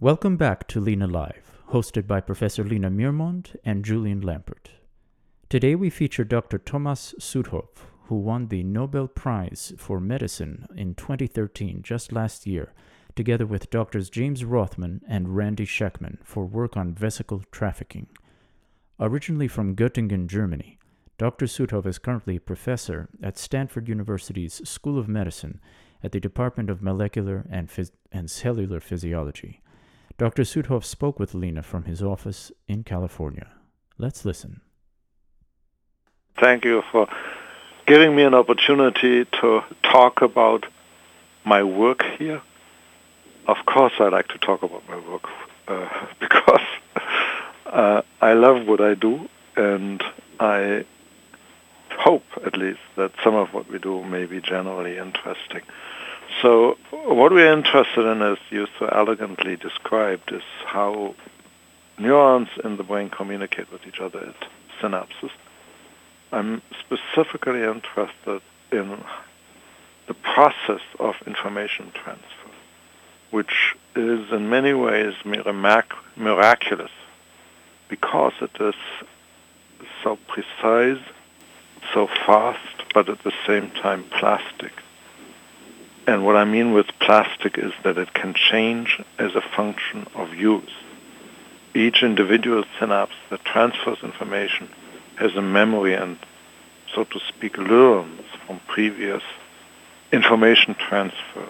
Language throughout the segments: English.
Welcome back to Lena Live, hosted by Professor Lena Meermond and Julian Lampert. Today we feature Dr. Thomas Südhof, who won the Nobel Prize for Medicine in 2013, just last year, together with Drs. James Rothman and Randy Schekman for work on vesicle trafficking. Originally from Göttingen, Germany, Dr. Südhof is currently a professor at Stanford University's School of Medicine at the Department of Molecular and Cellular Physiology. Dr. Südhof spoke with Lena from his office in California. Let's listen. Thank you for giving me an opportunity to talk about my work here. Of course I like to talk about my work because I love what I do, and I hope at least that some of what we do may be generally interesting. So what we're interested in, as you so elegantly described, is how neurons in the brain communicate with each other at synapses. I'm specifically interested in the process of information transfer, which is in many ways miraculous because it is so precise, so fast, but at the same time plastic. And what I mean with plastic is that it can change as a function of use. Each individual synapse that transfers information has a memory and, so to speak, learns from previous information transfer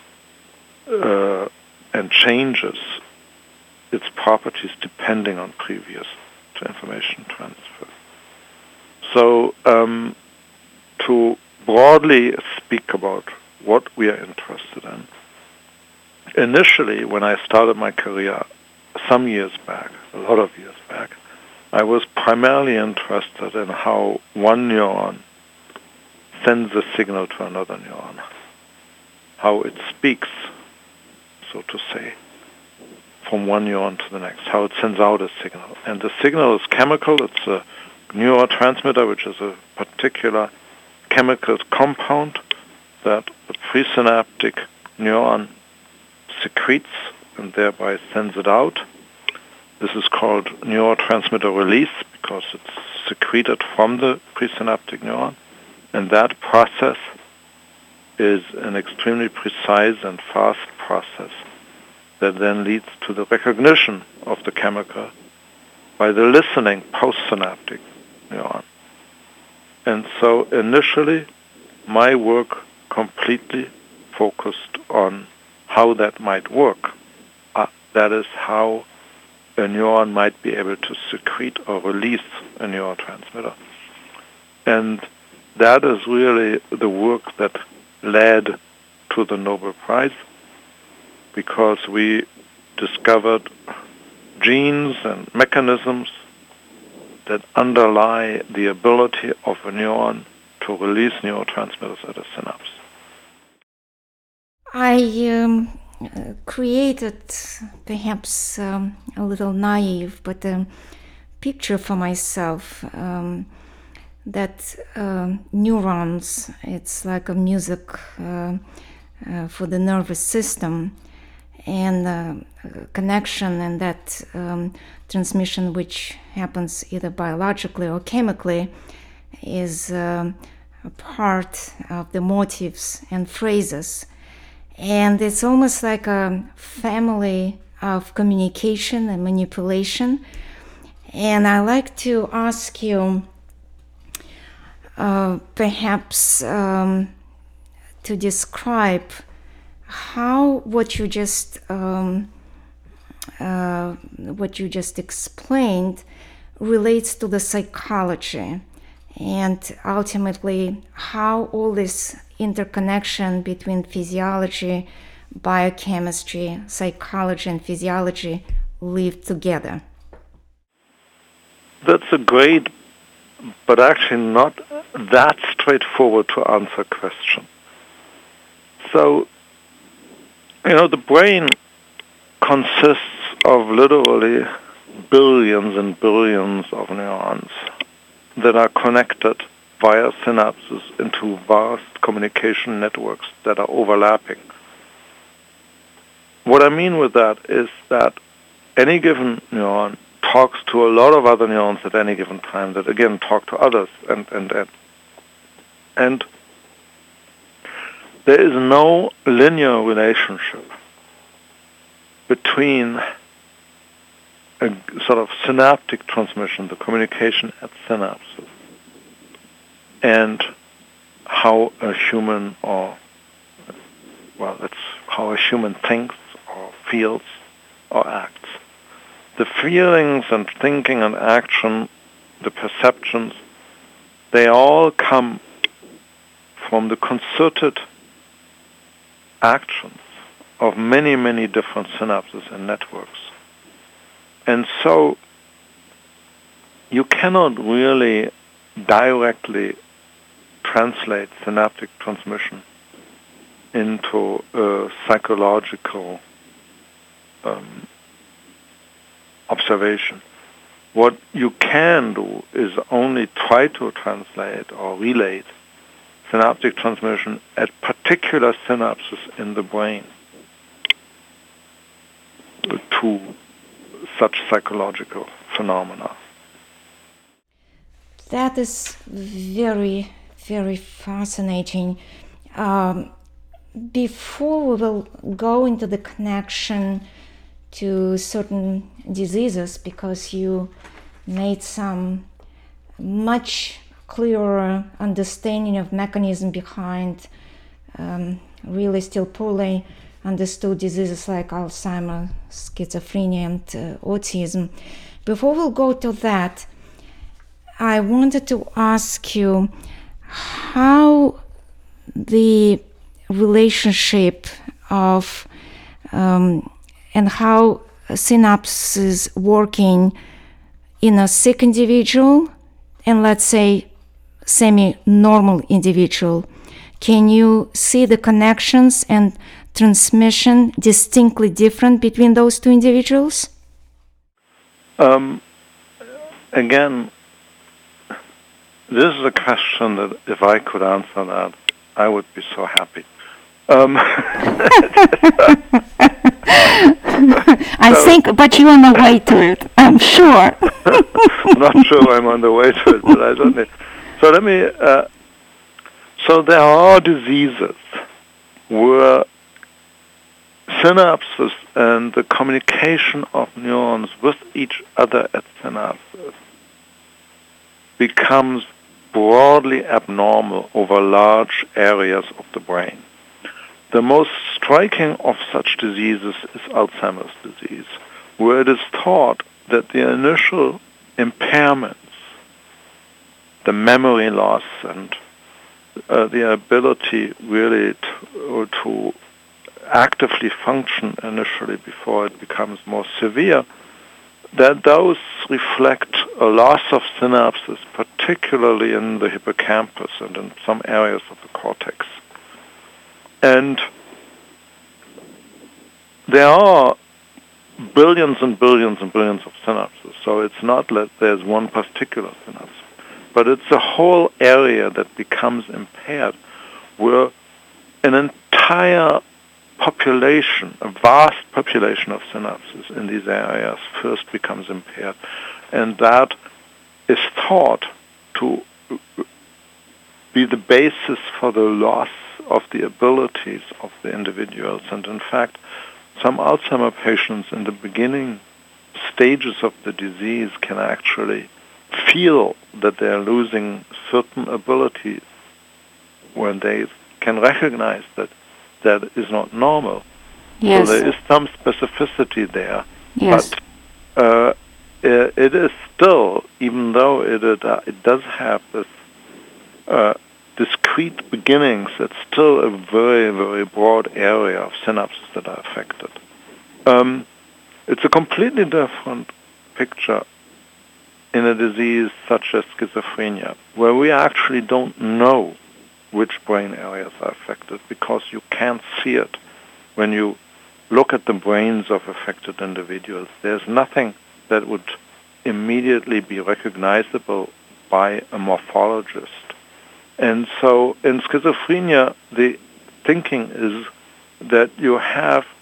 and changes its properties depending on previous information transfer. So to broadly speak about what we are interested in, initially when I started my career some years back, a lot of years back, I was primarily interested in how one neuron sends a signal to another neuron, how it speaks, so to say, from one neuron to the next, how it sends out a signal. And the signal is chemical. It's a neurotransmitter, which is a particular chemical compound that the presynaptic neuron secretes and thereby sends it out. This is called neurotransmitter release because it's secreted from the presynaptic neuron. And that process is an extremely precise and fast process that then leads to the recognition of the chemical by the listening postsynaptic neuron. And so initially, my work completely focused on how that might work. That is how a neuron might be able to secrete or release a neurotransmitter. And that is really the work that led to the Nobel Prize, because we discovered genes and mechanisms that underlie the ability of a neuron to release neurotransmitters at a synapse. I created, perhaps a little naive, but a picture for myself that neurons, it's like a music for the nervous system, and connection and that transmission, which happens either biologically or chemically, is a part of the motives and phrases. And it's almost like a family of communication and manipulation. And I like to ask you perhaps to describe how what you just explained relates to the psychology, and ultimately how all this interconnection between physiology, biochemistry, psychology, and physiology live together. That's a great, but actually not that straightforward to answer question. So, the brain consists of literally billions and billions of neurons that are connected via synapses into vast communication networks that are overlapping. what I mean with that is that any given neuron talks to a lot of other neurons at any given time that again talk to others, and there is no linear relationship between a sort of synaptic transmission, the communication at synapses, and how a human how a human thinks or feels or acts. The feelings and thinking and action, the perceptions, they all come from the concerted actions of many, many different synapses and networks. And so you cannot really directly translate synaptic transmission into a psychological observation. What you can do is only try to translate or relate synaptic transmission at particular synapses in the brain to such psychological phenomena. That is very, very fascinating. Before we will go into the connection to certain diseases, because you made some much clearer understanding of mechanism behind really still poorly understood diseases like Alzheimer's, schizophrenia, and autism. Before we'll go to that, I wanted to ask you how the relationship of and how synapses working in a sick individual and let's say semi-normal individual. Can you see the connections and transmission distinctly different between those two individuals? Again, this is a question that if I could answer that, I would be so happy. I think, but you're on the way to it, I'm sure. I'm not sure I'm on the way to it, but I don't know. So let me, so there are diseases where synapses and the communication of neurons with each other at synapses becomes broadly abnormal over large areas of the brain. The most striking of such diseases is Alzheimer's disease, where it is thought that the initial impairments, the memory loss and the ability really to actively function initially before it becomes more severe, that those reflect a loss of synapses, particularly in the hippocampus and in some areas of the cortex. And there are billions and billions and billions of synapses, so it's not that there's one particular synapse, but it's a whole area that becomes impaired, where an entire population, a vast population of synapses in these areas first becomes impaired. And that is thought to be the basis for the loss of the abilities of the individuals. And in fact, some Alzheimer patients in the beginning stages of the disease can actually feel that they're losing certain abilities when they can recognize that that is not normal. Yes. So there is some specificity there. Yes. But it is still, even though it does have this discrete beginnings, it's still a very, very broad area of synapses that are affected. It's a completely different picture in a disease such as schizophrenia, where we actually don't know which brain areas are affected because you can't see it when you look at the brains of affected individuals. There's nothing that would immediately be recognizable by a morphologist. And so in schizophrenia, the thinking is that you have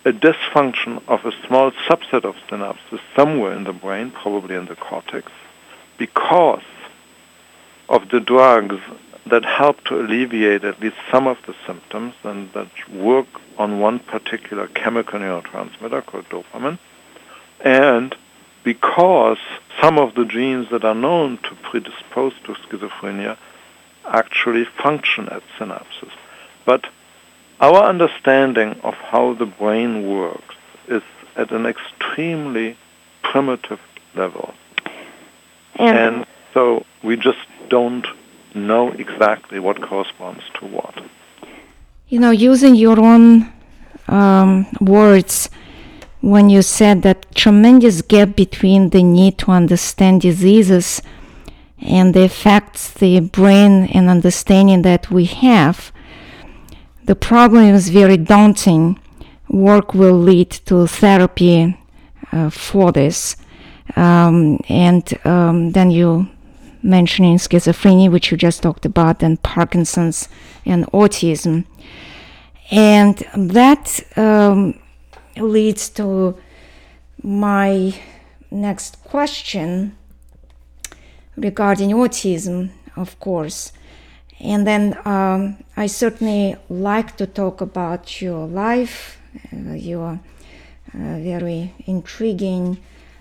a dysfunction of a small subset of synapses somewhere in the brain, probably in the cortex, because of the drugs that help to alleviate at least some of the symptoms and that work on one particular chemical neurotransmitter called dopamine, and because some of the genes that are known to predispose to schizophrenia actually function at synapses. But our understanding of how the brain works is at an extremely primitive level. And so we just don't know exactly what corresponds to what. Using your own words, when you said that tremendous gap between the need to understand diseases and the effects the brain and understanding that we have, the problem is very daunting. Work will lead to therapy for this. Then you mentioning schizophrenia, which you just talked about, and Parkinson's and autism. And that leads to my next question regarding autism, of course. And then I certainly like to talk about your life, your very intriguing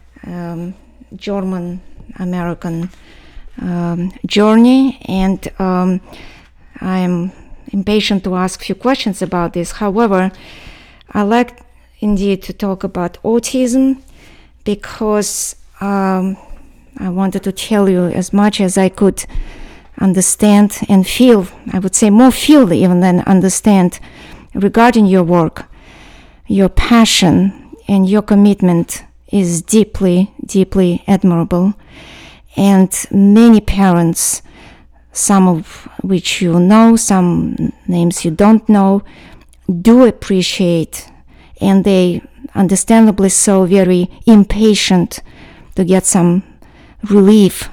German-American journey, and I am impatient to ask a few questions about this. However, I like indeed to talk about autism because I wanted to tell you as much as I could understand and feel, I would say more feel even than understand, regarding your work. Your passion and your commitment is deeply, deeply admirable. And many parents, some of which you know, some names you don't know, do appreciate, and they understandably so very impatient to get some relief.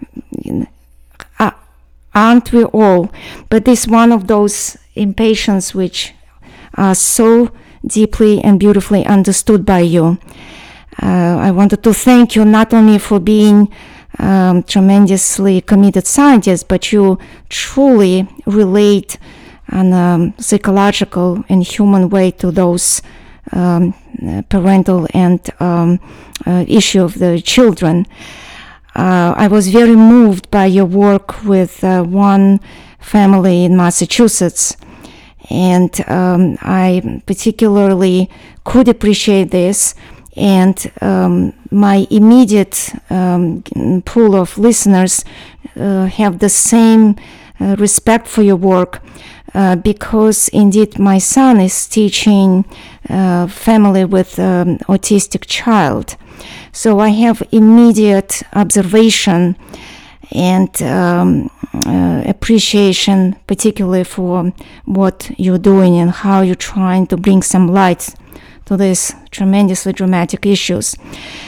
Aren't we all? But this one of those impatience which are so deeply and beautifully understood by you. I wanted to thank you not only for being tremendously committed scientist, but you truly relate on a psychological and human way to those parental and issue of the children. I was very moved by your work with one family in Massachusetts, and I particularly could appreciate this. And my immediate pool of listeners have the same respect for your work because indeed my son is teaching family with autistic child. So I have immediate observation and appreciation, particularly for what you're doing and how you're trying to bring some light to these tremendously dramatic issues.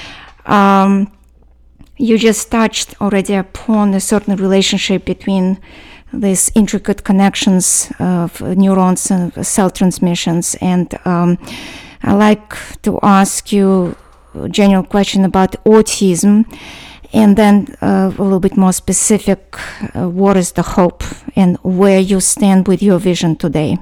You just touched already upon a certain relationship between these intricate connections of neurons and cell transmissions. And I like to ask you a general question about autism, and then a little bit more specific, what is the hope and where you stand with your vision today?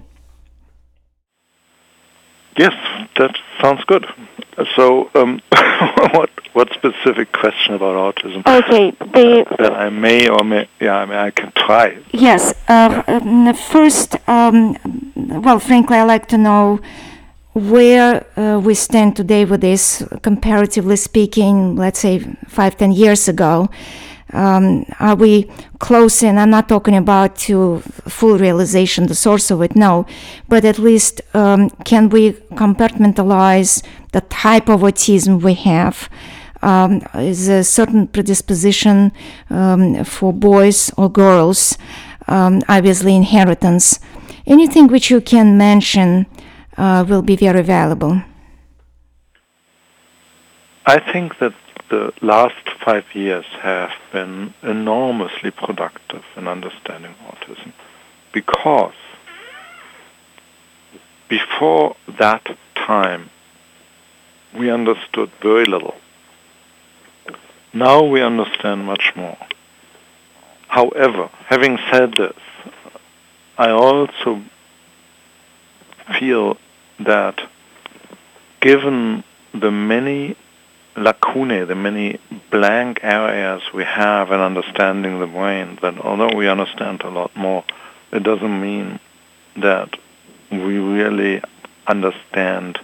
Yes, that sounds good. So, what specific question about autism? Okay, that I may or may, I can try. Yes. First, well, frankly, I like to know where we stand today with this, comparatively speaking, let's say 5-10 years ago. Are we close in? I'm not talking about to full realization, the source of it, no. But at least can we compartmentalize the type of autism we have? Is a certain predisposition for boys or girls, obviously inheritance. Anything which you can mention will be very valuable. I think that the last 5 years have been enormously productive in understanding autism, because before that time we understood very little. Now we understand much more. However, having said this, I also feel that given the many lacunae, the many blank areas we have in understanding the brain, that although we understand a lot more, it doesn't mean that we really understand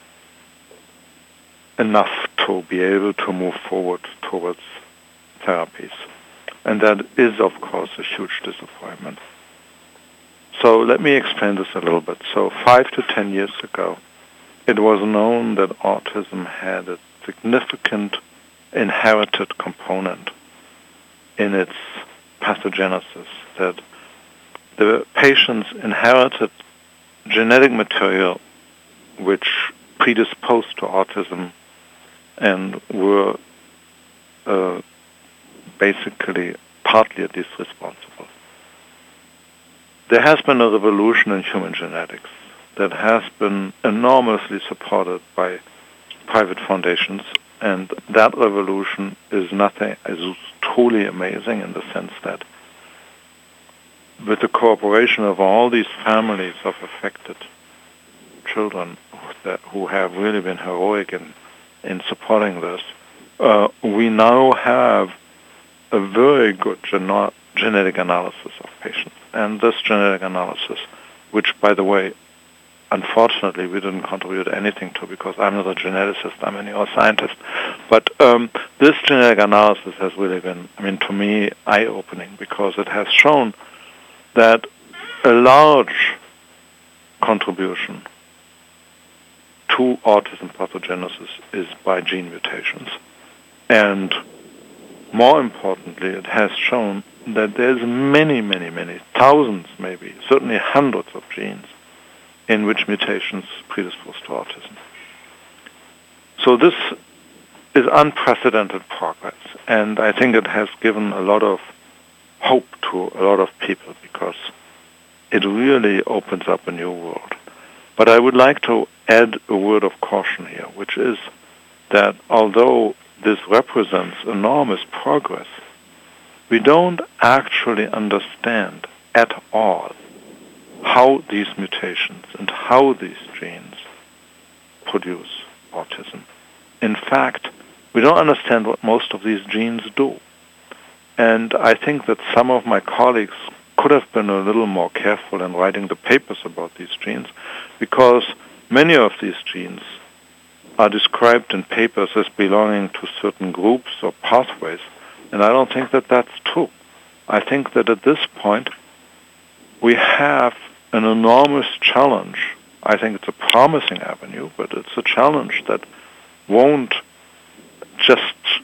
enough to be able to move forward towards therapies. And that is, of course, a huge disappointment. So let me explain this a little bit. So 5 to 10 years ago, it was known that autism had a significant inherited component in its pathogenesis, that the patients inherited genetic material which predisposed to autism and were basically partly at least responsible. There has been a revolution in human genetics that has been enormously supported by private foundations, and that revolution is truly amazing in the sense that with the cooperation of all these families of affected children who have really been heroic in supporting this, we now have a very good genetic analysis of patients. And this genetic analysis, which, by the way, unfortunately, we didn't contribute anything to because I'm not a geneticist, I'm a neuroscientist. But this genetic analysis has really been, to me, eye-opening because it has shown that a large contribution to autism pathogenesis is by gene mutations. And more importantly, it has shown that there's many, many, many, thousands maybe, certainly hundreds of genes in which mutations predispose to autism. So this is unprecedented progress, and I think it has given a lot of hope to a lot of people because it really opens up a new world. But I would like to add a word of caution here, which is that although this represents enormous progress, we don't actually understand at all how these mutations and how these genes produce autism. In fact, we don't understand what most of these genes do. And I think that some of my colleagues could have been a little more careful in writing the papers about these genes, because many of these genes are described in papers as belonging to certain groups or pathways, and I don't think that that's true. I think that at this point, we have an enormous challenge. I think it's a promising avenue, but it's a challenge that won't just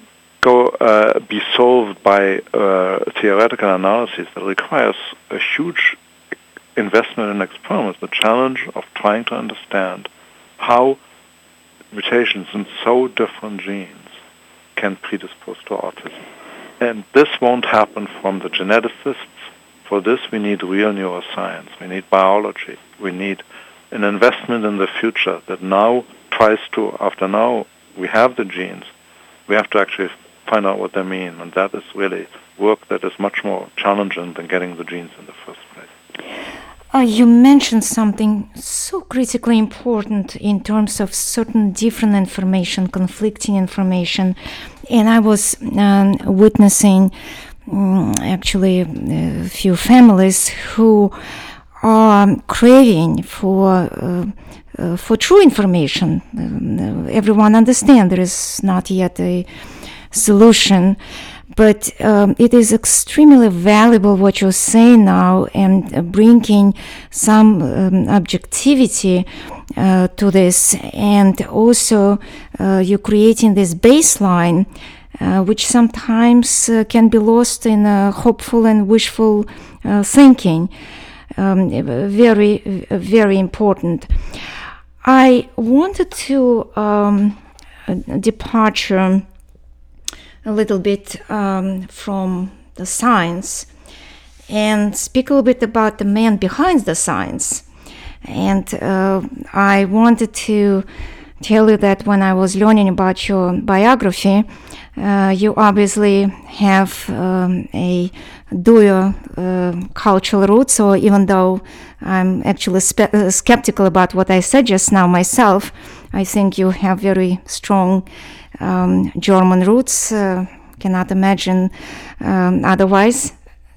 be solved by theoretical analysis. That requires a huge investment in experiments, the challenge of trying to understand how mutations in so different genes can predispose to autism. And this won't happen from the geneticists. For this, we need real neuroscience. We need biology. We need an investment in the future that now tries to, after now we have the genes, we have to actually find out what they mean. And that is really work that is much more challenging than getting the genes in the first place. You mentioned something so critically important in terms of certain different information, conflicting information. And I was witnessing actually a few families who are craving for true information. Everyone understands there is not yet a solution, but it is extremely valuable what you're saying now and bringing some objectivity to this, and also you're creating this baseline which sometimes can be lost in hopeful and wishful thinking. Very, very important. I wanted to departure a little bit from the science and speak a little bit about the man behind the science. And I wanted to tell you that when I was learning about your biography, you obviously have a dual cultural roots, so even though I'm actually skeptical about what I said just now myself, I think you have very strong German roots. Cannot imagine otherwise.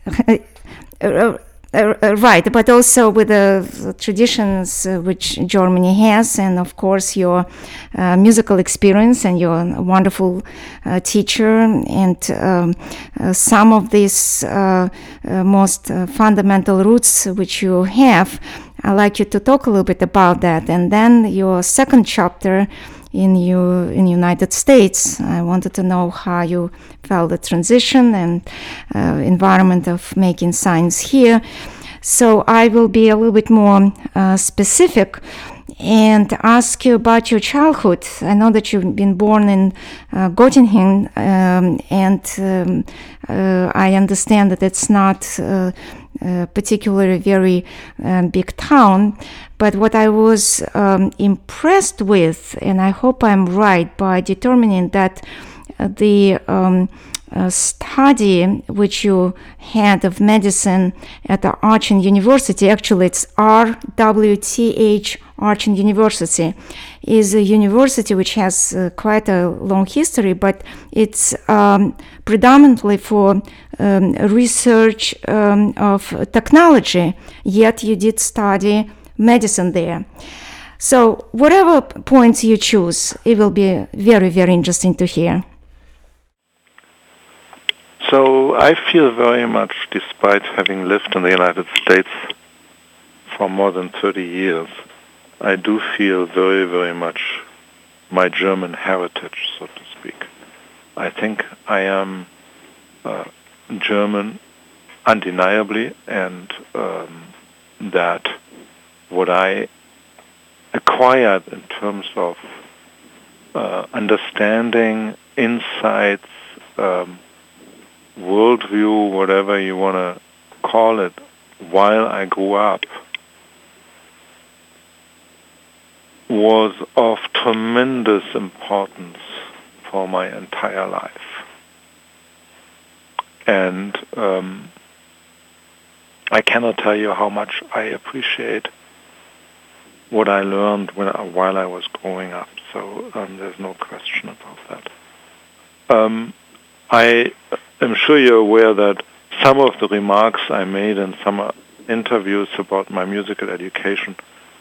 Right, but also with the traditions which Germany has, and of course your musical experience and your wonderful teacher, and some of these most fundamental roots which you have. I'd like you to talk a little bit about that, and then your second chapter in United States. I wanted to know how you felt the transition and environment of making science here. So I will be a little bit more specific and ask you about your childhood. I know that you've been born in Göttingen, and I understand that it's not particularly very big town, but what I was impressed with, and I hope I'm right, by determining that the study which you had of medicine at the Aachen University, actually it's RWTH Aachen University, is a university which has quite a long history, but it's predominantly for research of technology, yet you did study medicine there. So whatever points you choose, it will be very, very interesting to hear. So I feel very much, despite having lived in the United States for more than 30 years, I do feel very, very much my German heritage, so to speak. I think I am German undeniably, and that what I acquired in terms of understanding, insights, worldview, whatever you want to call it, while I grew up, was of tremendous importance for my entire life. And I cannot tell you how much I appreciate what I learned while I was growing up. So there's no question about that. I am sure you're aware that some of the remarks I made in some interviews about my musical education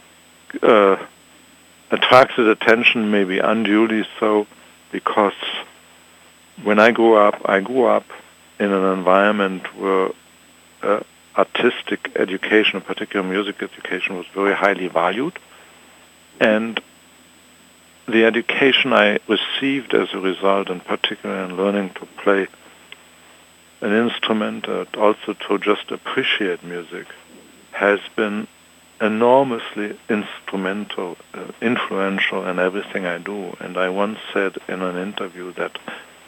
attracted attention, maybe unduly so, because when I grew up in an environment where artistic education, in particular music education, was very highly valued. And the education I received as a result, in particular in learning to play an instrument, also to just appreciate music, has been enormously instrumental, influential in everything I do. And I once said in an interview that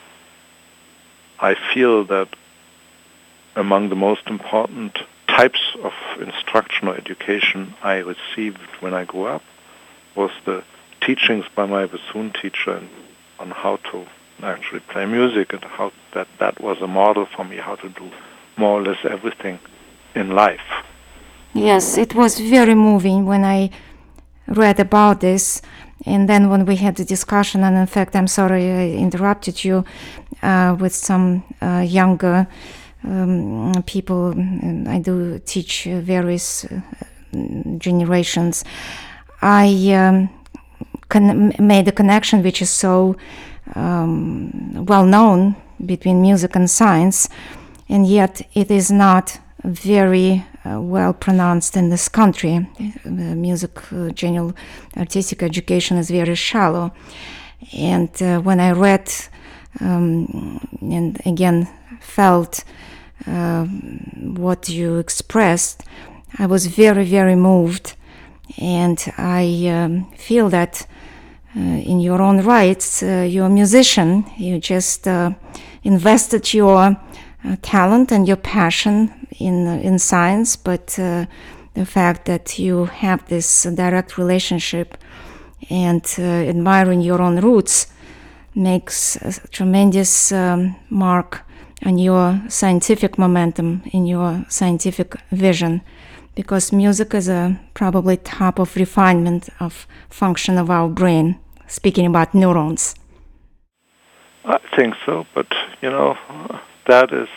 I feel that among the most important types of instruction or education I received when I grew up was the teachings by my bassoon teacher on how to actually play music, and how that was a model for me how to do more or less everything in life. Yes, it was very moving when I read about this, and then when we had the discussion, and in fact, I'm sorry I interrupted you, with some younger people. I do teach various generations. I made a connection which is so well known between music and science, and yet it is not very well pronounced in this country. Music, general artistic education is very shallow. And when I read and again felt what you expressed, I was very, very moved. And I feel that in your own rights, you're a musician. You just invested your talent and your passion in science, but the fact that you have this direct relationship and admiring your own roots makes a tremendous mark on your scientific momentum, in your scientific vision, because music is a probably top of refinement of function of our brain, speaking about neurons. I think so, but, that is,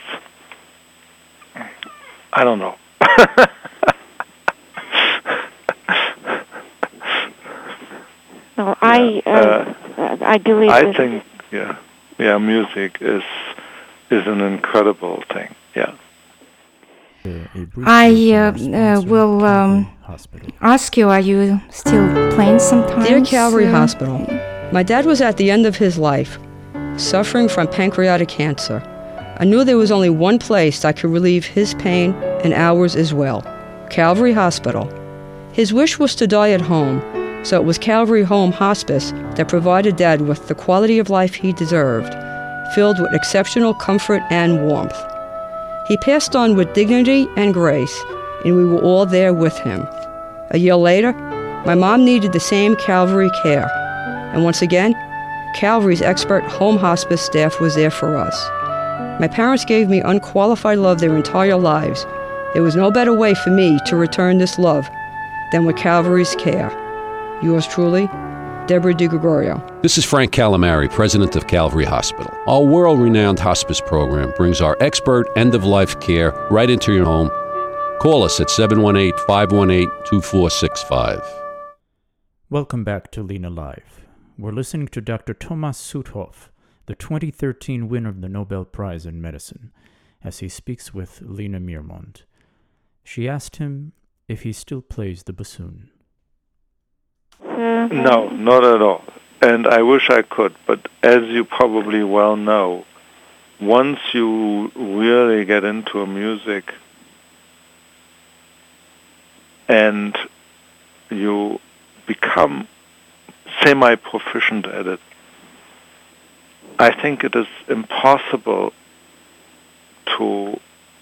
I don't know. No, I believe. I think, music is an incredible thing. Yeah. I will ask you: are you still playing sometimes? Dear Calvary Hospital, my dad was at the end of his life, suffering from pancreatic cancer. I knew there was only one place that could relieve his pain and ours as well: Calvary Hospital. His wish was to die at home, so it was Calvary Home Hospice that provided Dad with the quality of life he deserved, filled with exceptional comfort and warmth. He passed on with dignity and grace, and we were all there with him. A year later, my mom needed the same Calvary care, and once again, Calvary's expert home hospice staff was there for us. My parents gave me unqualified love their entire lives. There was no better way for me to return this love than with Calvary's care. Yours truly, Deborah DiGregorio. This is Frank Calamari, president of Calvary Hospital. Our world-renowned hospice program brings our expert end-of-life care right into your home. Call us at 718-518-2465. Welcome back to Lena Live. We're listening to Dr. Thomas Südhof, the 2013 winner of the Nobel Prize in Medicine, as he speaks with Lena Miermont. She asked him if he still plays the bassoon. No, not at all. And I wish I could, but as you probably well know, once you really get into music and you become semi-proficient at it, I think it is impossible to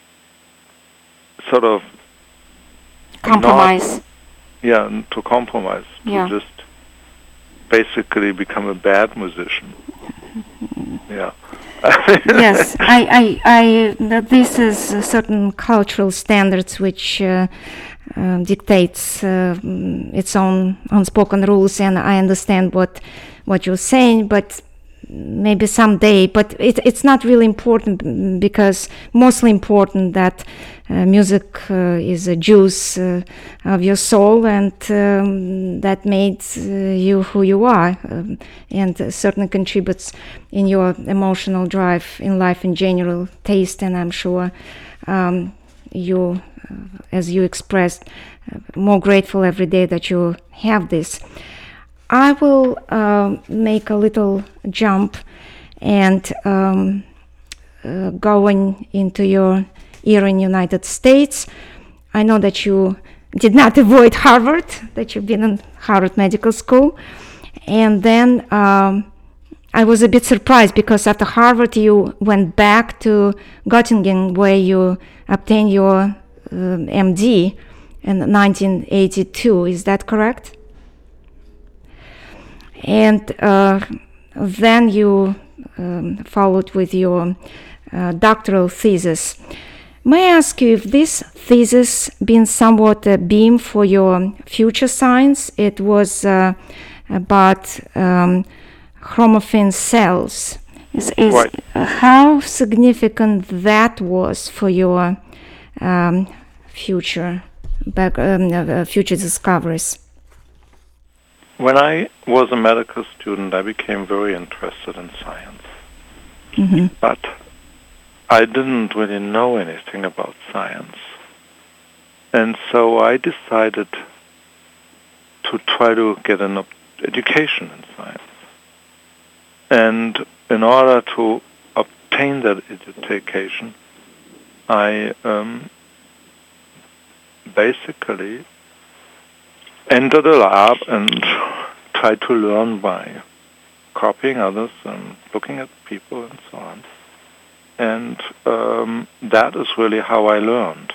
sort of compromise. To compromise. Yeah. To just basically become a bad musician. Yeah. Yes, this is certain cultural standards which dictates its own unspoken rules, and I understand what you're saying, but maybe someday. But it's not really important, because mostly important that music is a juice of your soul, and that made you who you are, and certainly contributes in your emotional drive in life in general, taste, and I'm sure you, as you expressed, more grateful every day that you have this. I will make a little jump and going into your era in United States. I know that you did not avoid Harvard, that you've been in Harvard Medical School. And then I was a bit surprised, because after Harvard you went back to Göttingen, where you obtained your MD in 1982. Is that correct? And then you followed with your doctoral thesis. May I ask you if this thesis been somewhat a beam for your future science? It was about chromaffin cells. Right. How significant that was for your future discoveries? When I was a medical student, I became very interested in science. Mm-hmm. But I didn't really know anything about science. And so I decided to try to get an education in science. And in order to obtain that education, I basically entered a lab and tried to learn by copying others and looking at people and so on. And that is really how I learned.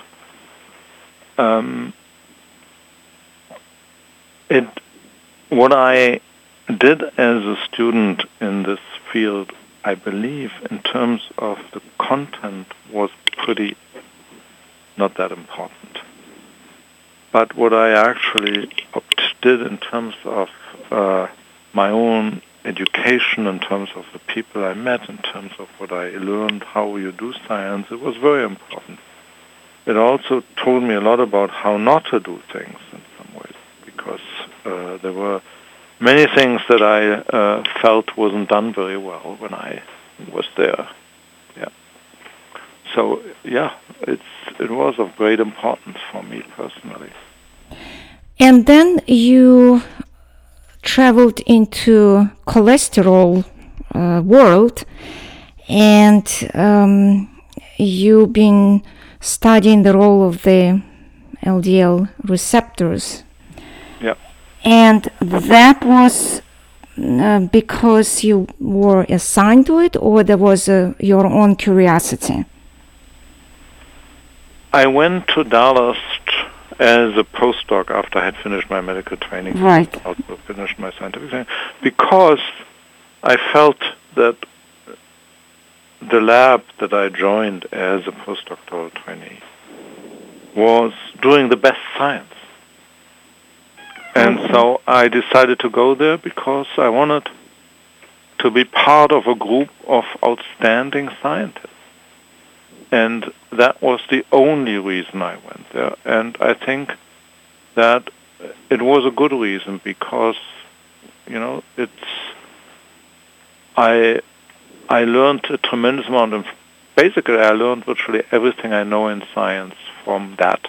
what I did as a student in this field, I believe, in terms of the content, was pretty not that important. But what I actually did in terms of my own education, in terms of the people I met, in terms of what I learned, how you do science, it was very important. It also told me a lot about how not to do things in some ways, because there were many things that I felt wasn't done very well when I was there. Yeah. So yeah, it was of great importance for me personally. And then you traveled into cholesterol world, and you've been studying the role of the LDL receptors. Yeah. And that was because you were assigned to it, or there was your own curiosity? I went to Dallas as a postdoc after I had finished my medical training. Right. Also finished my scientific training, because I felt that the lab that I joined as a postdoctoral trainee was doing the best science. And so I decided to go there because I wanted to be part of a group of outstanding scientists. And that was the only reason I went there. And I think that it was a good reason because, I learned a tremendous amount of, basically I learned virtually everything I know in science from that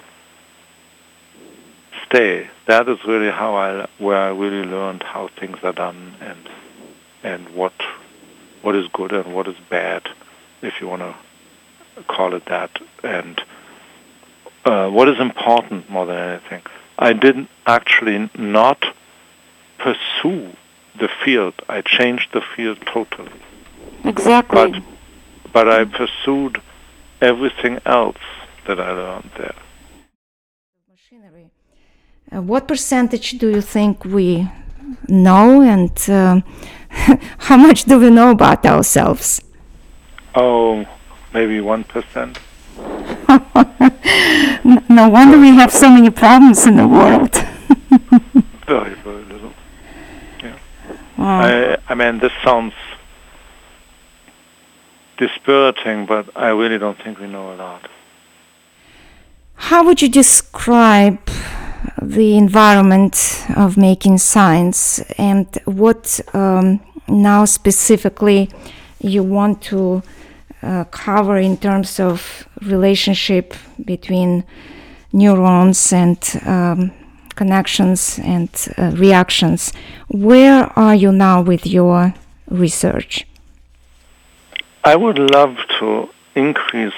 stay. That is really where I really learned how things are done and what is good and what is bad, if you want to call it that, and what is important more than anything. I didn't actually not pursue the field. I changed the field totally. Exactly. But I pursued everything else that I learned there. Machinery. What percentage do you think we know, and how much do we know about ourselves? Oh, maybe 1%. No wonder we have so many problems in the world. Very, very little. Yeah. Wow. I mean, this sounds dispiriting, but I really don't think we know a lot. How would you describe the environment of making science, and what now specifically you want to cover in terms of relationship between neurons and connections and reactions? Where are you now with your research? I would love to increase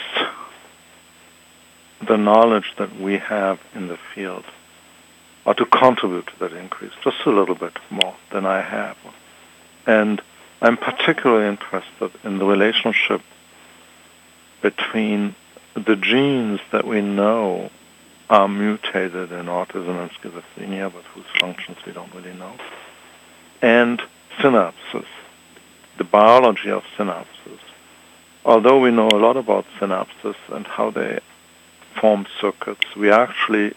the knowledge that we have in the field, or to contribute to that increase just a little bit more than I have. And I'm particularly interested in the relationship between the genes that we know are mutated in autism and schizophrenia, but whose functions we don't really know, and synapses, the biology of synapses. Although we know a lot about synapses and how they form circuits, we actually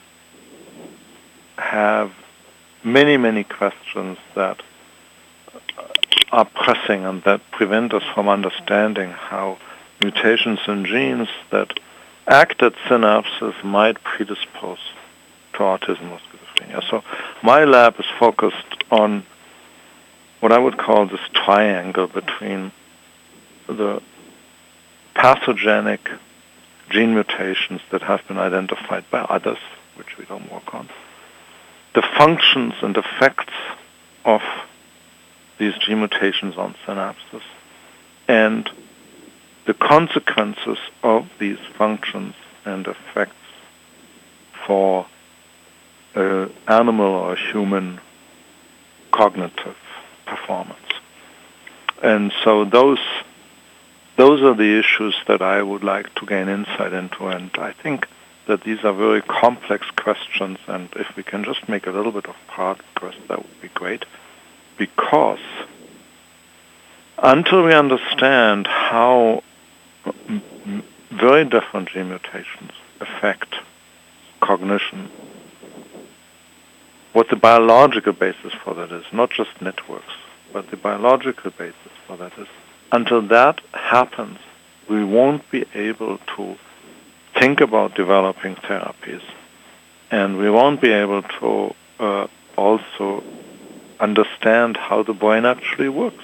have many, many questions that are pressing and that prevent us from understanding how mutations in genes that act at synapses might predispose to autism or schizophrenia. So my lab is focused on what I would call this triangle between the pathogenic gene mutations that have been identified by others, which we don't work on, the functions and effects of these gene mutations on synapses, and the consequences of these functions and effects for animal or human cognitive performance. And so those are the issues that I would like to gain insight into, and I think that these are very complex questions, and if we can just make a little bit of progress, that would be great. Because until we understand how very different gene mutations affect cognition, what the biological basis for that is, not just networks, but the biological basis for that is, until that happens, we won't be able to think about developing therapies, and we won't be able to also understand how the brain actually works.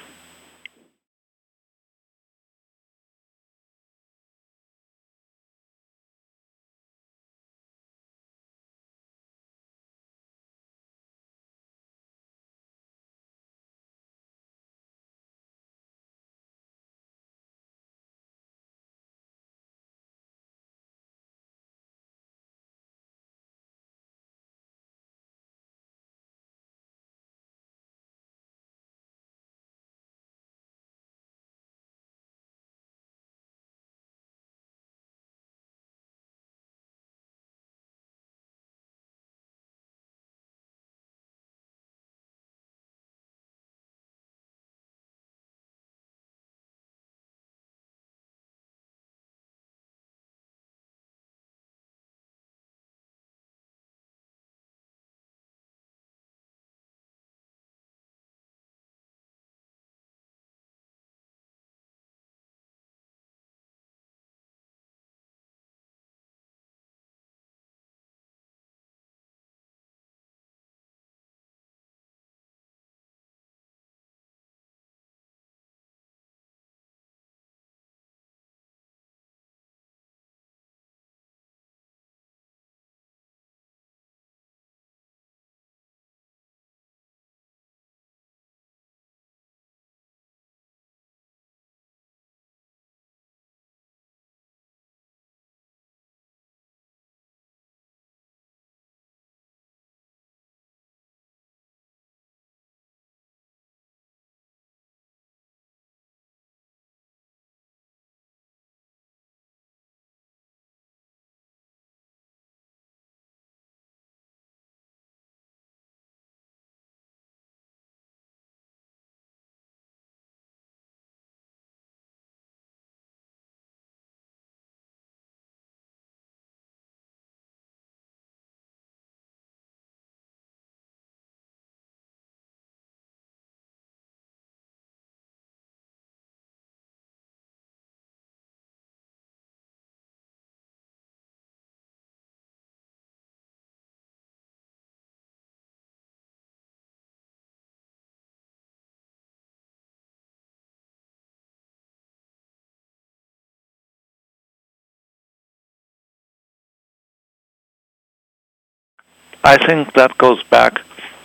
I think that goes back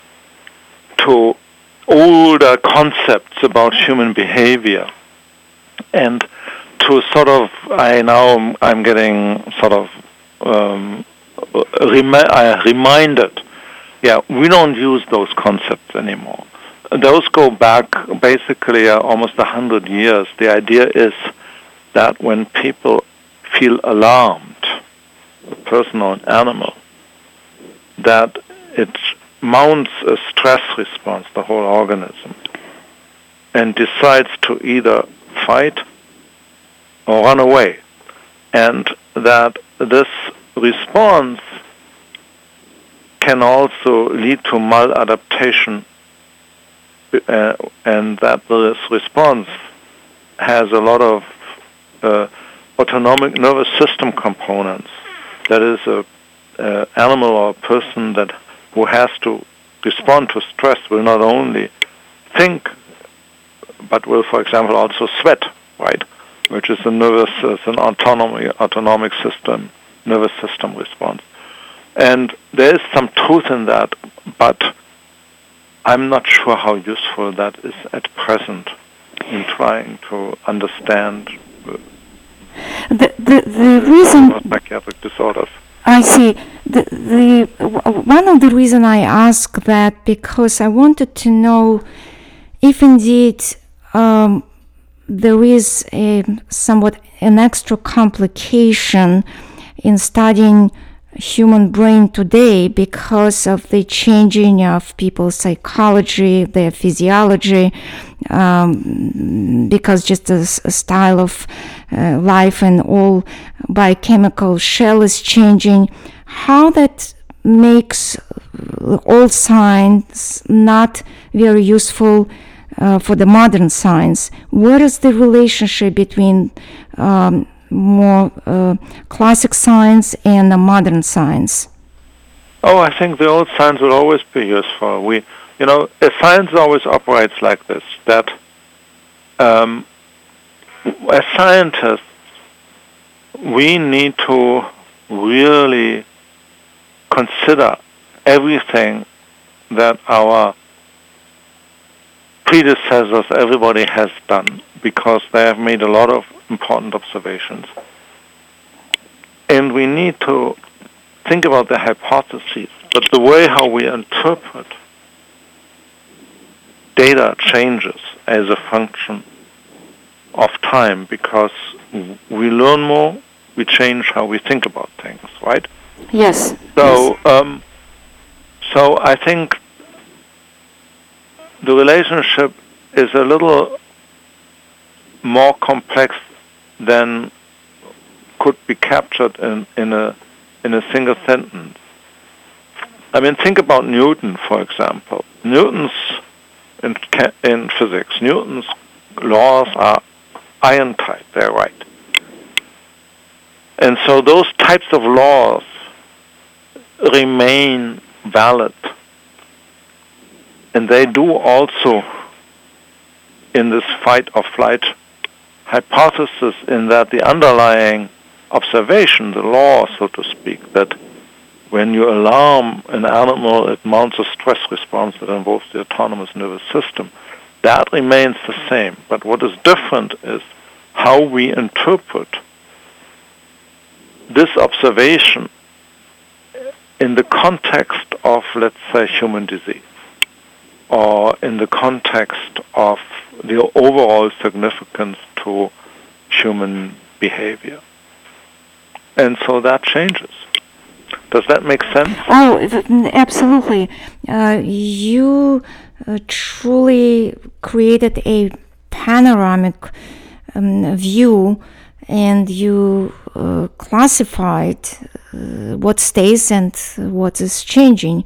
to older concepts about human behavior, and to sort of, I'm getting sort of reminded, we don't use those concepts anymore. Those go back basically almost 100 years. The idea is that when people feel alarmed, a person or an animal, that it mounts a stress response, the whole organism, and decides to either fight or run away. And that this response can also lead to maladaptation, and that this response has a lot of autonomic nervous system components. That is, a animal or a person who has to respond to stress will not only think, but will, for example, also sweat, right? Which is an autonomic system, nervous system response. And there is some truth in that, but I'm not sure how useful that is at present in trying to understand the reason psychiatric disorders. I see. One of the reasons I ask that, because I wanted to know if indeed there is somewhat an extra complication in studying human brain today because of the changing of people's psychology, their physiology, because just a style of life and all biochemical shell is changing, how that makes old science not very useful for the modern science. What is the relationship between more classic science and the modern science? Oh, I think the old science will always be useful. Science always operates like this, that as scientists, we need to really consider everything that our predecessors, everybody has done, because they have made a lot of important observations. And we need to think about the hypotheses, but the way how we interpret data changes as a function of time, because we learn more, we change how we think about things, right? Yes. So I think the relationship is a little more complex than could be captured in a single sentence. I mean, think about Newton, for example. Newton's in physics, Newton's laws are iron-tight, they're right. And so those types of laws remain valid. And they do also in this fight or flight hypothesis, in that the underlying observation, the law, so to speak, that when you alarm an animal, it mounts a stress response that involves the autonomous nervous system. That remains the same. But what is different is how we interpret this observation in the context of, let's say, human disease, or in the context of the overall significance to human behavior. And so that changes. Does that make sense? Oh, absolutely. You truly created a panoramic view, and you classified what stays and what is changing.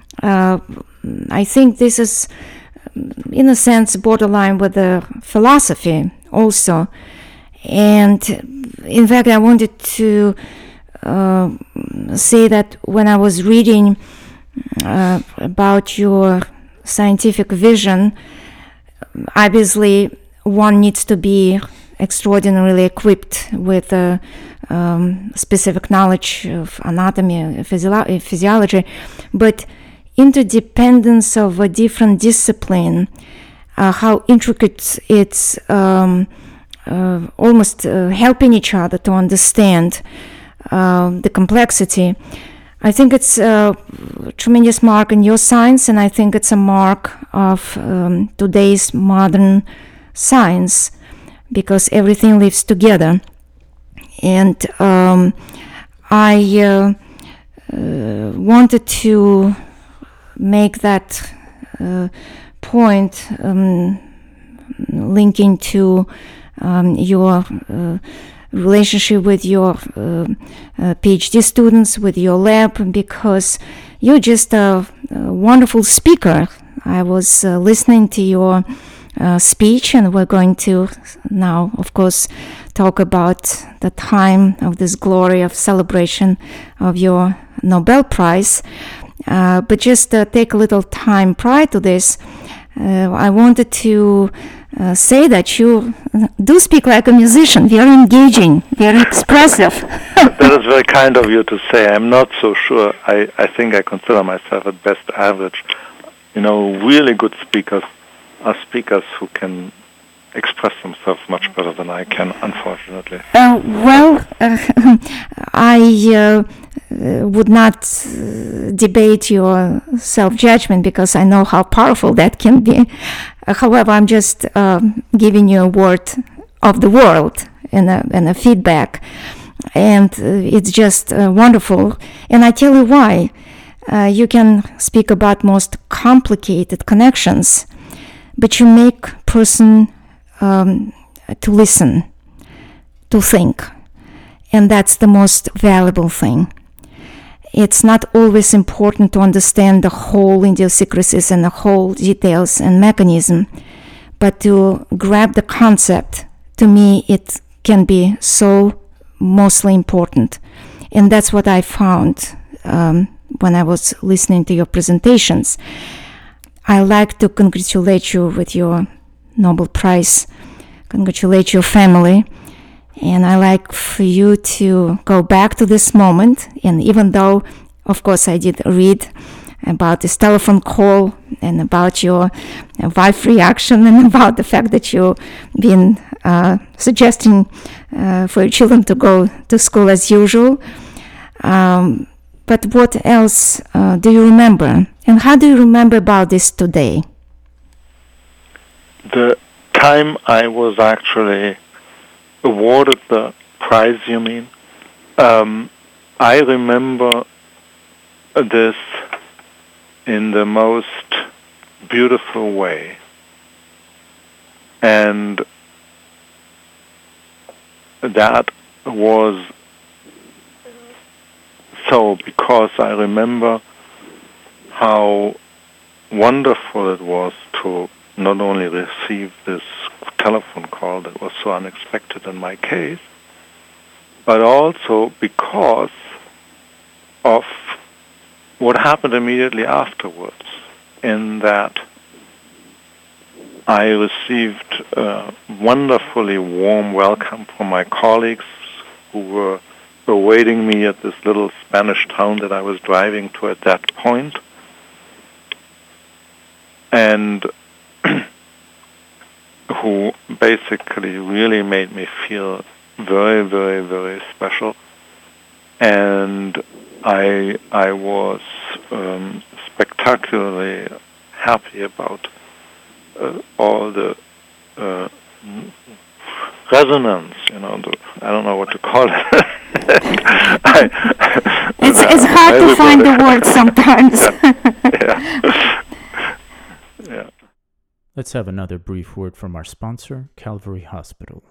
I think this is, in a sense, borderline with the philosophy also. And in fact, I wanted to say that when I was reading about your scientific vision, obviously one needs to be extraordinarily equipped with specific knowledge of anatomy, physiology, but interdependence of a different discipline, how intricate it's almost helping each other to understand the complexity. I think it's a tremendous mark in your science, and I think it's a mark of today's modern science, because everything lives together. And I wanted to make that point linking to your relationship with your PhD students, with your lab, because you're just a wonderful speaker. I was listening to your speech, and we're going to now, of course, talk about the time of this glory of celebration of your Nobel Prize. But just take a little time prior to this, I wanted to say that you do speak like a musician, very engaging, very expressive. That is very kind of you to say. I'm not so sure. I think I consider myself at best average. Really good speakers are speakers who can express themselves much better than I can, unfortunately. I would not debate your self-judgment, because I know how powerful that can be. However, I'm just giving you a word of the world and a feedback. And it's just wonderful. And I tell you why. You can speak about most complicated connections, but you make person to listen, to think. And that's the most valuable thing. It's not always important to understand the whole idiosyncrasies and the whole details and mechanism, but to grab the concept, to me, it can be so mostly important. And that's what I found when I was listening to your presentations. I like to congratulate you with your Nobel Prize, congratulate your family, and I like for you to go back to this moment. And even though, of course, I did read about this telephone call and about your wife reaction and about the fact that you've been suggesting for your children to go to school as usual. But what else do you remember? And how do you remember about this today? The time I was actually awarded the prize, you mean? I remember this in the most beautiful way. And that was so because I remember how wonderful it was to not only receive this telephone call that was so unexpected in my case, but also because of what happened immediately afterwards, in that I received a wonderfully warm welcome from my colleagues who were awaiting me at this little Spanish town that I was driving to at that point, and who basically really made me feel very, very, very special. And I was spectacularly happy about all the resonance, I don't know what to call it. It's hard to find the word sometimes. Yeah. Let's have another brief word from our sponsor, Calvary Hospital.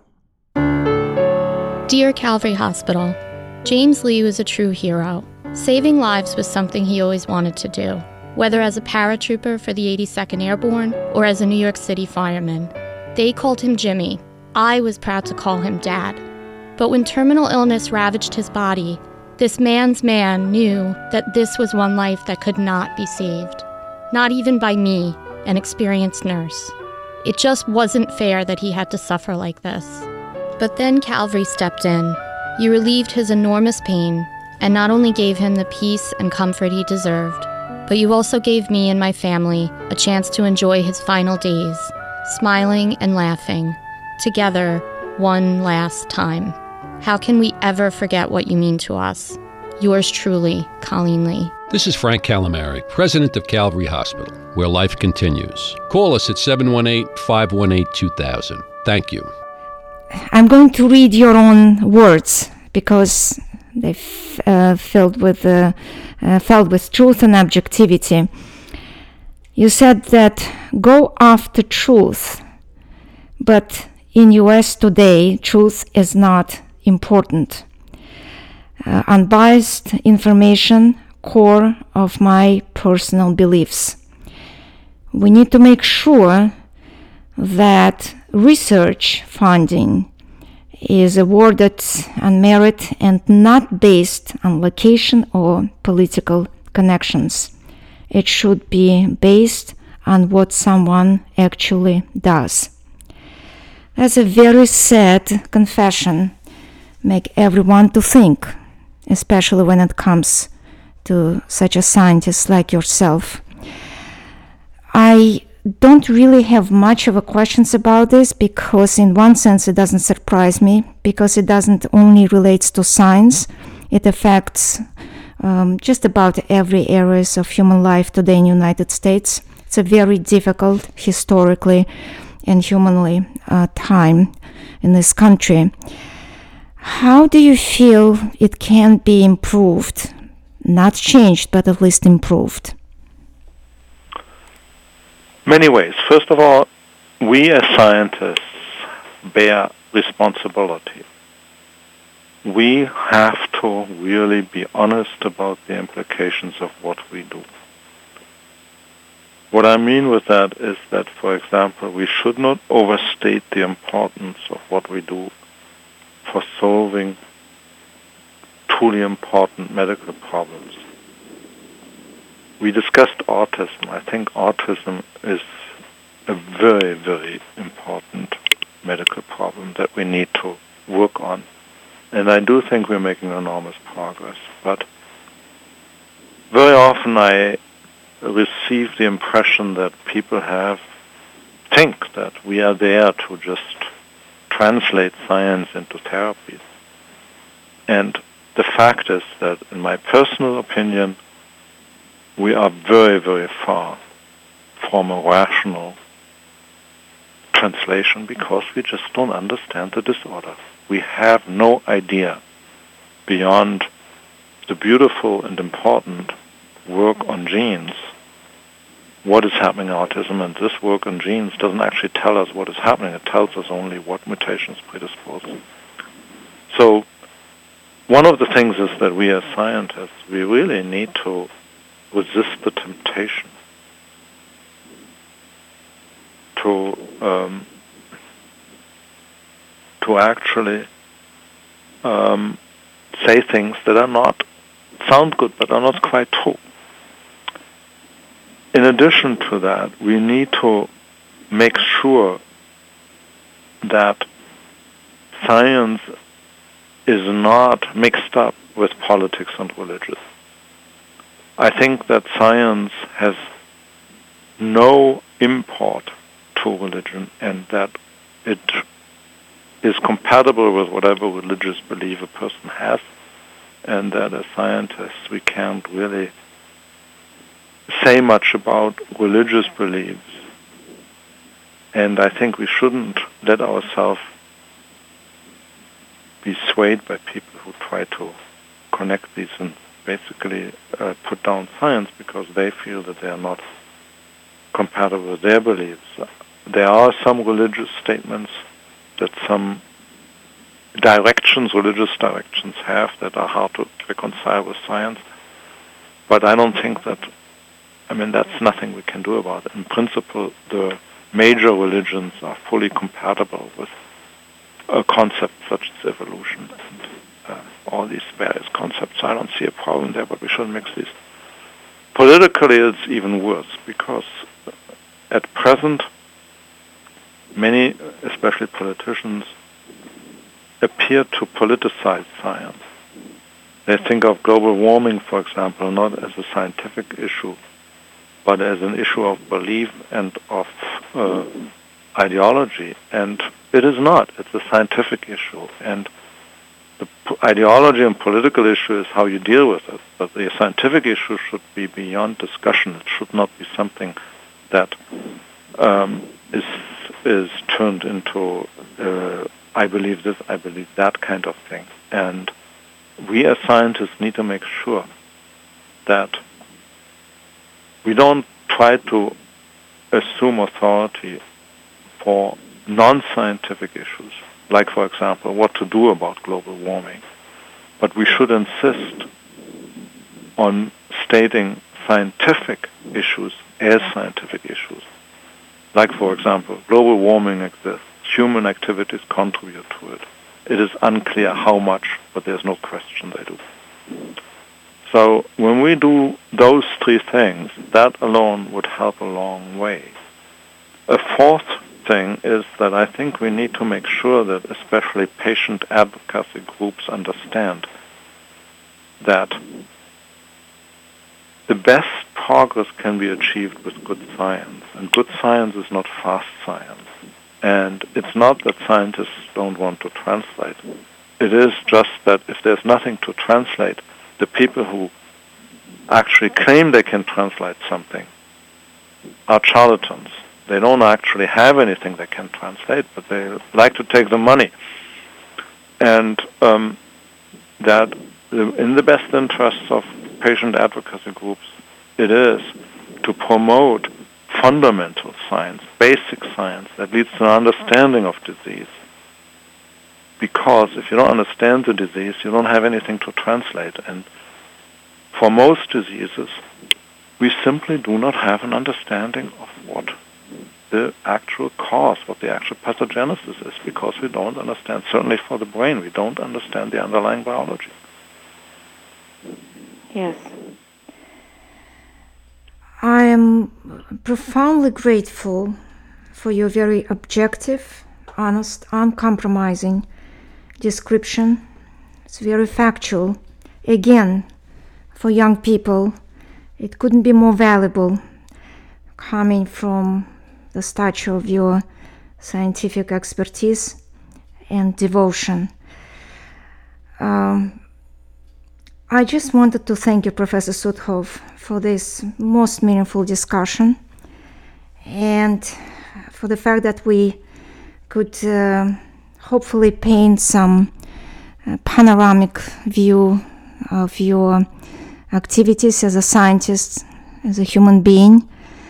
Dear Calvary Hospital, James Lee was a true hero. Saving lives was something he always wanted to do, whether as a paratrooper for the 82nd Airborne or as a New York City fireman. They called him Jimmy. I was proud to call him Dad. But when terminal illness ravaged his body, this man's man knew that this was one life that could not be saved. Not even by me, an experienced nurse. It just wasn't fair that he had to suffer like this. But then Calvary stepped in. You relieved his enormous pain, and not only gave him the peace and comfort he deserved, but you also gave me and my family a chance to enjoy his final days, smiling and laughing, together one last time. How can we ever forget what you mean to us? Yours truly, Colleen Lee. This is Frank Calamari, president of Calvary Hospital, where life continues. Call us at 718-518-2000. Thank you. I'm going to read your own words because they're filled with truth and objectivity. You said that go after truth, but in US today, truth is not important. Unbiased information, core of my personal beliefs. We need to make sure that research funding is awarded on merit and not based on location or political connections. It should be based on what someone actually does. That's a very sad confession. Make everyone to think, especially when it comes to such a scientist like yourself. I don't really have much of a questions about this because in one sense it doesn't surprise me because it doesn't only relates to science. It affects just about every areas of human life today in the United States. It's a very difficult historically and humanly time in this country. How do you feel it can be improved? Not changed, but at least improved. Many ways. First of all, we as scientists bear responsibility. We have to really be honest about the implications of what we do. What I mean with that is that, for example, we should not overstate the importance of what we do for solving truly important medical problems. We discussed autism. I think autism is a very, very important medical problem that we need to work on. And I do think we're making enormous progress. But very often I receive the impression that people think that we are there to just translate science into therapies. And the fact is that, in my personal opinion, we are very, very far from a rational translation because we just don't understand the disorder. We have no idea beyond the beautiful and important work on genes what is happening in autism, and this work on genes doesn't actually tell us what is happening. It tells us only what mutations predispose. So one of the things is that we as scientists, we really need to resist the temptation to actually say things that sound good but are not quite true. In addition to that, we need to make sure that science is not mixed up with politics and religion. I think that science has no import to religion, and that it is compatible with whatever religious belief a person has, and that as scientists we can't really say much about religious beliefs. And I think we shouldn't let ourselves be swayed by people who try to connect these and basically put down science because they feel that they are not compatible with their beliefs. There are some religious statements that some religious directions have that are hard to reconcile with science, but I don't think that's nothing we can do about it. In principle, the major religions are fully compatible with concepts such as evolution and all these various concepts. I don't see a problem there, but we shouldn't mix these. Politically, it's even worse because at present, many, especially politicians, appear to politicize science. They think of global warming, for example, not as a scientific issue, but as an issue of belief and of ideology. And it is not. It's a scientific issue. And the ideology and political issue is how you deal with it. But the scientific issue should be beyond discussion. It should not be something that is turned into I believe this, I believe that kind of thing. And we as scientists need to make sure that we don't try to assume authority for non-scientific issues, like, for example, what to do about global warming. But we should insist on stating scientific issues as scientific issues. Like, for example, global warming exists. Human activities contribute to it. It is unclear how much, but there's no question they do. So when we do those three things, that alone would help a long way. A fourth thing is that I think we need to make sure that especially patient advocacy groups understand that the best progress can be achieved with good science. And good science is not fast science. And it's not that scientists don't want to translate. It is just that if there's nothing to translate, the people who actually claim they can translate something are charlatans. They don't actually have anything they can translate, but they like to take the money. and that in the best interests of patient advocacy groups, it is to promote fundamental science, basic science that leads to an understanding of disease. Because if you don't understand the disease, you don't have anything to translate. And for most diseases, we simply do not have an understanding of what the actual cause, what the actual pathogenesis is, because we don't understand, certainly for the brain, we don't understand the underlying biology. Yes. I am profoundly grateful for your very objective, honest, uncompromising description. It's very factual. Again, for young people, it couldn't be more valuable coming from the stature of your scientific expertise and devotion. I just wanted to thank you, Professor Sudhof, for this most meaningful discussion and for the fact that we could hopefully paint some panoramic view of your activities as a scientist, as a human being.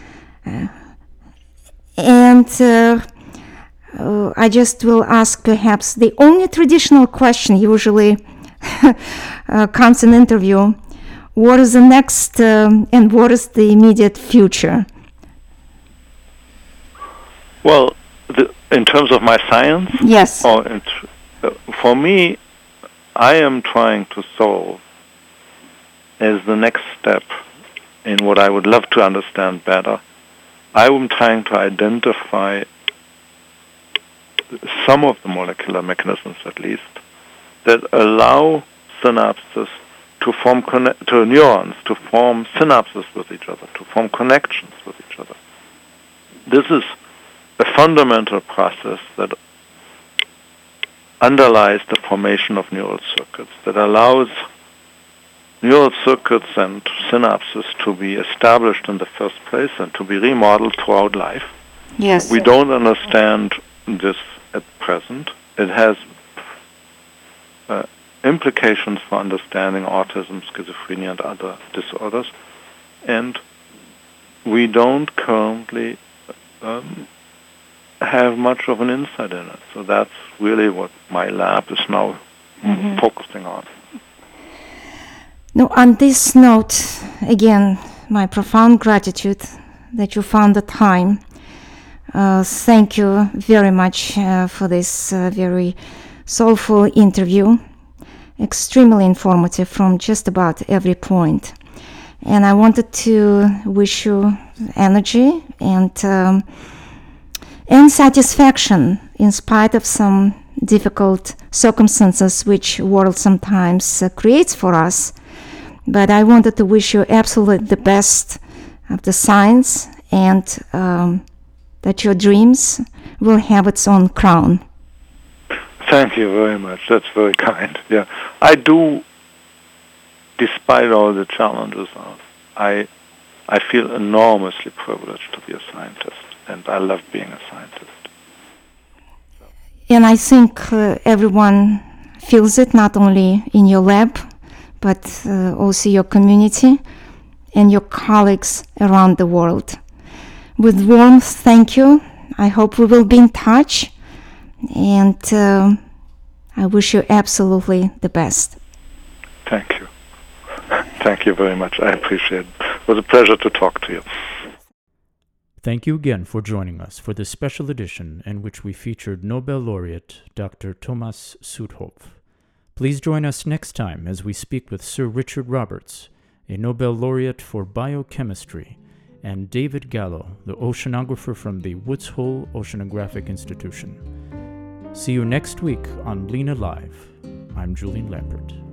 I just will ask perhaps the only traditional question usually comes in interview: what is the next and what is the immediate future? Well, in terms of my science? Yes. For me, I am trying to solve as the next step in what I would love to understand better. I am trying to identify some of the molecular mechanisms, at least, that allow synapses to form to neurons to form synapses with each other, to form connections with each other. This is a fundamental process that underlies the formation of neural circuits, that allows neural circuits and synapses to be established in the first place and to be remodeled throughout life. Yes. We don't understand this at present. It has implications for understanding autism, schizophrenia, and other disorders. And we don't currently have much of an insight in it. So that's really what my lab is now focusing on. Now, on this note, again, my profound gratitude that you found the time. Thank you very much for this very soulful interview. Extremely informative from just about every point. And I wanted to wish you energy and satisfaction in spite of some difficult circumstances which world sometimes creates for us. But I wanted to wish you absolutely the best of the science and that your dreams will have its own crown. Thank you very much. That's very kind. Yeah, I do, despite all the challenges, I feel enormously privileged to be a scientist, and I love being a scientist. And I think everyone feels it, not only in your lab, but also your community and your colleagues around the world. With warmth, thank you. I hope we will be in touch. And I wish you absolutely the best. Thank you. Thank you very much. I appreciate it. It was a pleasure to talk to you. Thank you again for joining us for this special edition in which we featured Nobel laureate Dr. Thomas Sudhof. Please join us next time as we speak with Sir Richard Roberts, a Nobel laureate for biochemistry, and David Gallo, the oceanographer from the Woods Hole Oceanographic Institution. See you next week on Lena Live. I'm Julian Lambert.